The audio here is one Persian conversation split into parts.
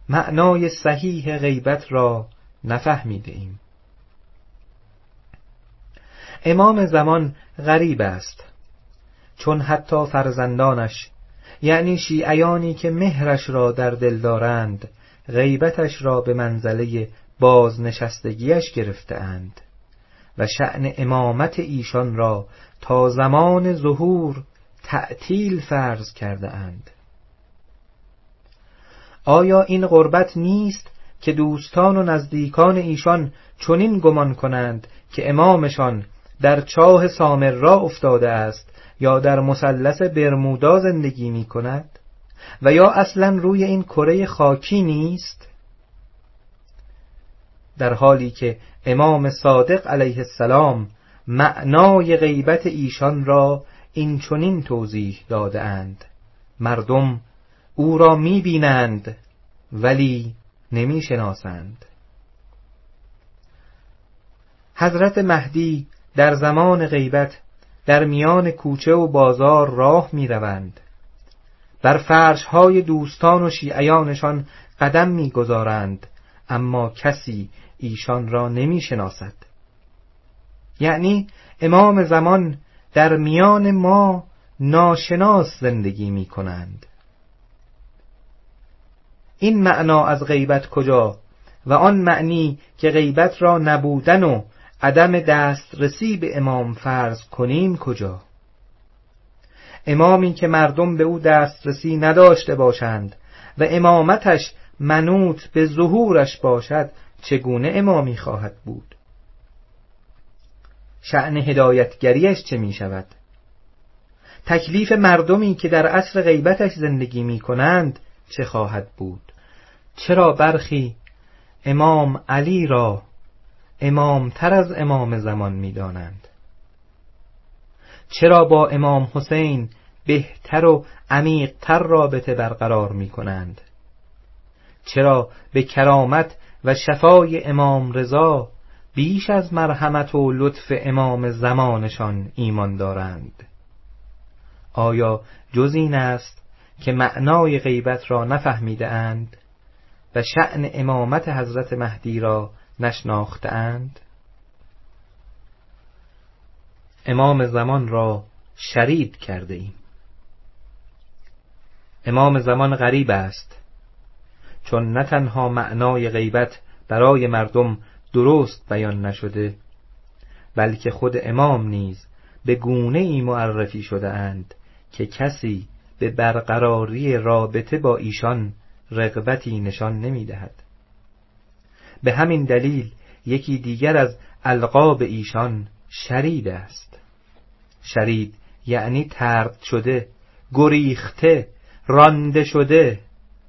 معنای صحیح غیبت را نفهمیده ایم. امام زمان غریب است، چون حتی فرزندانش، یعنی شیعیانی که مهرش را در دل دارند، غیبتش را به منزله بازنشستگیش گرفته اند و شأن امامت ایشان را تا زمان ظهور تعطیل فرض کرده اند. آیا این غربت نیست که دوستان و نزدیکان ایشان چنین گمان کنند که امامشان در چاه سامرا افتاده است یا در مثلث برمودا زندگی می کند و یا اصلا روی این کره خاکی نیست؟ در حالی که امام صادق علیه السلام معنای غیبت ایشان را این چنین توضیح داده اند: مردم او را می بینند ولی نمی شناسند. حضرت مهدی در زمان غیبت در میان کوچه و بازار راه می روند، بر فرش‌های دوستان و شیعیانشان قدم می گذارند، اما کسی ایشان را نمی شناسد. یعنی امام زمان در میان ما ناشناس زندگی می کنند. این معنا از غیبت کجا و آن معنی که غیبت را نبودن و عدم دسترسی به امام فرض کنیم کجا؟ امامی که مردم به او دسترسی نداشته باشند و امامتش منوط به ظهورش باشد، چگونه امامی خواهد بود؟ شأن هدایتگریش چه می شود؟ تکلیف مردمی که در عصر غیبتش زندگی می کنند چه خواهد بود؟ چرا برخی امام علی را امام تر از امام زمان می دانند؟ چرا با امام حسین بهتر و عمیق تر رابطه برقرار می کنند؟ چرا به کرامت و شفای امام رضا بیش از مرحمت و لطف امام زمانشان ایمان دارند؟ آیا جز این است که معنای غیبت را نفهمیده اند و شأن امامت حضرت مهدی را نشناخته اند؟ امام زمان را شرید کرده ایم. امام زمان غریب است، چون نه تنها معنای غیبت برای مردم درست بیان نشده، بلکه خود امام نیز به گونه‌ای معرفی شده اند که کسی به برقراری رابطه با ایشان رغبتی نشان نمی دهد. به همین دلیل یکی دیگر از القاب ایشان شرید است. شرید یعنی طرد شده، گریخته، رانده شده.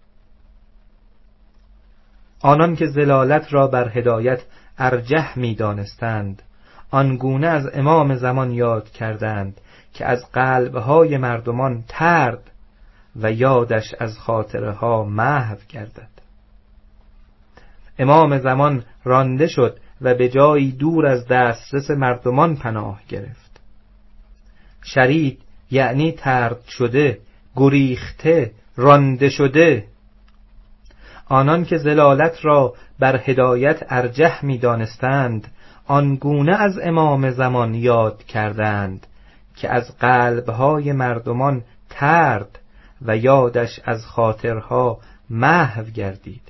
آنان که ضلالت را بر هدایت ارجح می دانستند، آنگونه از امام زمان یاد کردند که از قلبهای مردمان طرد و یادش از خاطرها محو گردد. امام زمان رانده شد و به جایی دور از دسترس مردمان پناه گرفت. شرید یعنی طرد شده، گریخته، رانده شده. آنان که ضلالت را بر هدایت ارجح می دانستند، آنگونه از امام زمان یاد کردند که از قلبهای مردمان طرد و یادش از خاطرها محو گردید.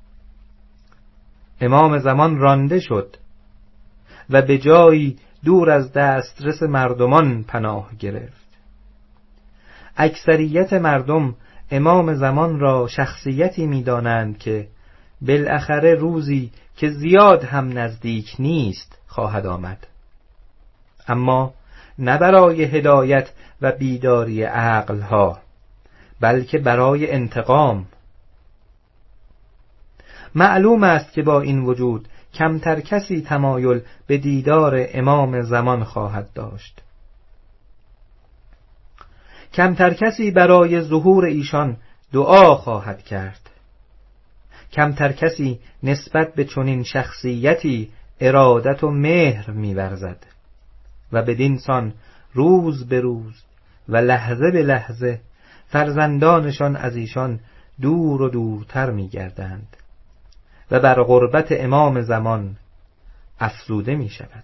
امام زمان رانده شد و به جایی دور از دسترس مردمان پناه گرفت. اکثریت مردم امام زمان را شخصیتی می دانند که بالاخره روزی که زیاد هم نزدیک نیست خواهد آمد، اما نه برای هدایت و بیداری عقلها، بلکه برای انتقام. معلوم است که با این وجود کمتر کسی تمایل به دیدار امام زمان خواهد داشت. کمتر کسی برای ظهور ایشان دعا خواهد کرد. کمتر کسی نسبت به چنین شخصیتی ارادت و مهر می‌ورزد و بدین سان روز به روز و لحظه به لحظه فرزندانشان از ایشان دور و دورتر می گردند و بر غربت امام زمان افزوده می شود.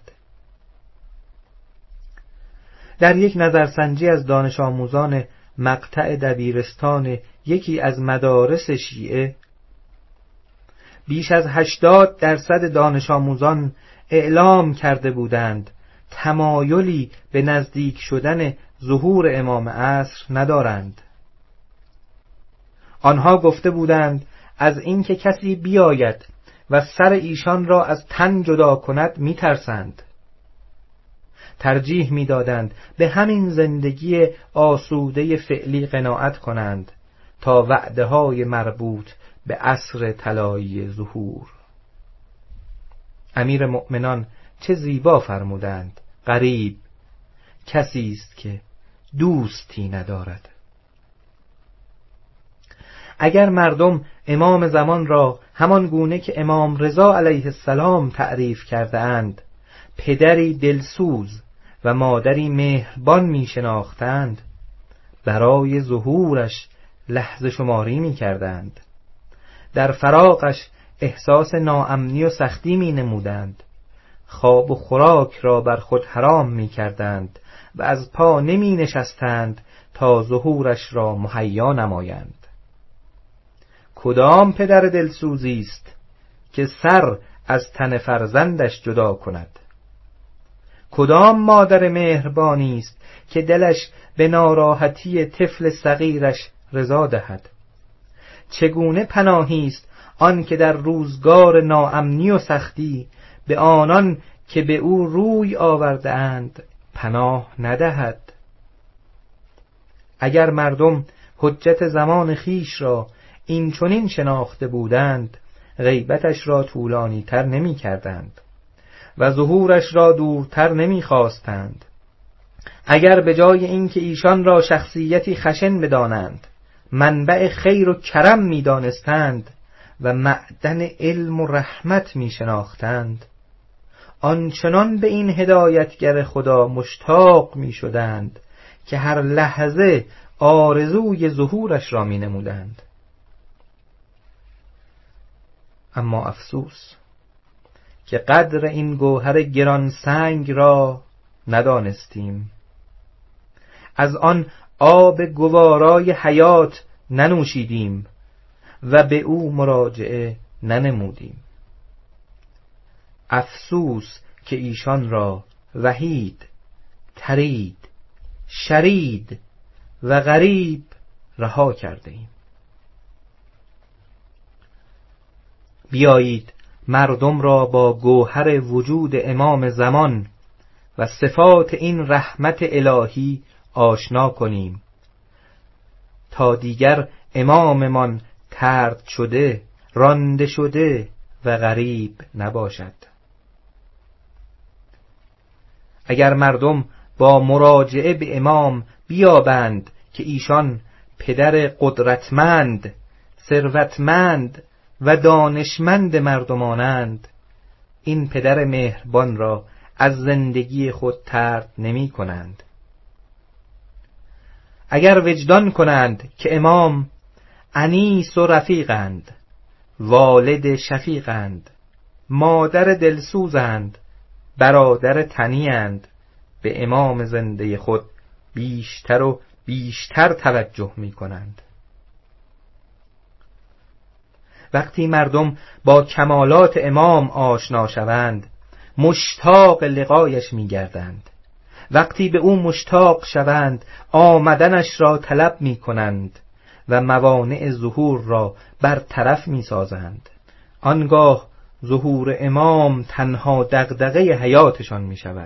در یک نظرسنجی از دانش آموزان مقطع دبیرستان یکی از مدارس شیعه، بیش از 80% دانش آموزان اعلام کرده بودند تمایلی به نزدیک شدن ظهور امام عصر ندارند. آنها گفته بودند از اینکه کسی بیاید و سر ایشان را از تن جدا کند میترسند. ترجیح میدادند به همین زندگی آسوده فعلی قناعت کنند تا وعده های مربوط به عصر طلایی ظهور. امیر مؤمنان چه زیبا فرمودند: غریب کسی است که دوستی ندارد. اگر مردم امام زمان را همان گونه که امام رضا علیه السلام تعریف کرده اند پدری دلسوز و مادری مهربان می شناختند، برای ظهورش لحظه شماری می کردند، در فراقش احساس ناامنی و سختی می نمودند، خواب و خوراک را بر خود حرام می کردند و از پا نمی نشستند تا ظهورش را مهیا نمایند. کدام پدر دلسوزی است که سر از تن فرزندش جدا کند؟ کدام مادر مهربانی است که دلش به ناراحتی طفل صغیرش رضا دهد؟ چگونه پناهی است آن که در روزگار ناامنی و سختی به آنان که به او روی آورده اند پناه ندهد؟ اگر مردم حجت زمان خیش را این چنین شناخته بودند، غیبتش را طولانی تر نمی کردند و ظهورش را دورتر نمی خواستند. اگر به جای اینکه ایشان را شخصیتی خشن بدانند، منبع خیر و کرم می دانستند و معدن علم و رحمت می شناختند، آنچنان به این هدایتگر خدا مشتاق می شدند که هر لحظه آرزوی ظهورش را می نمودند. اما افسوس که قدر این گوهر گران سنگ را ندانستیم، از آن آب گوارای حیات ننوشیدیم و به او مراجعه ننمودیم. افسوس که ایشان را وحید، ترید، شرید و غریب رها کرده ایم. بیایید مردم را با گوهر وجود امام زمان و صفات این رحمت الهی آشنا کنیم تا دیگر اماممان طرد شده، رانده شده و غریب نباشد. اگر مردم با مراجعه به امام بیابند که ایشان پدر قدرتمند، ثروتمند و دانشمند مردمانند، این پدر مهربان را از زندگی خود طرد نمی کنند. اگر وجدان کنند که امام انیس و رفیقند، والد شفیقند، مادر دلسوزند، برادر تنیند، به امام زنده خود بیشتر و بیشتر توجه می کنند. وقتی مردم با کمالات امام آشنا شوند، مشتاق لقایش می گردند. وقتی به او مشتاق شوند، آمدنش را طلب می کنند و موانع ظهور را برطرف می سازند. آنگاه ظهور امام تنها دغدغه حیاتشان می شود.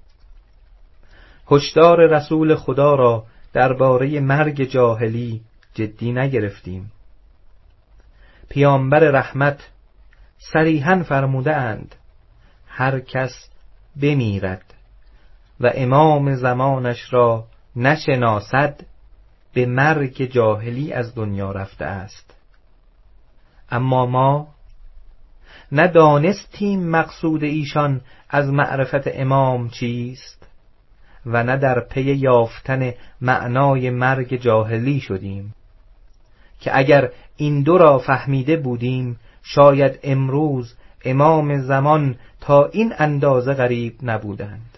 هشدار رسول خدا را درباره مرگ جاهلی جدی نگرفتیم. پیامبر رحمت صریحاً فرموده اند هر کس بمیرد و امام زمانش را نشناسد به مرگ جاهلی از دنیا رفته است. اما ما ندانستیم مقصود ایشان از معرفت امام چیست و نه در پی یافتن معنای مرگ جاهلی شدیم. که اگر این دو را فهمیده بودیم شاید امروز امام زمان تا این اندازه غریب نبودند.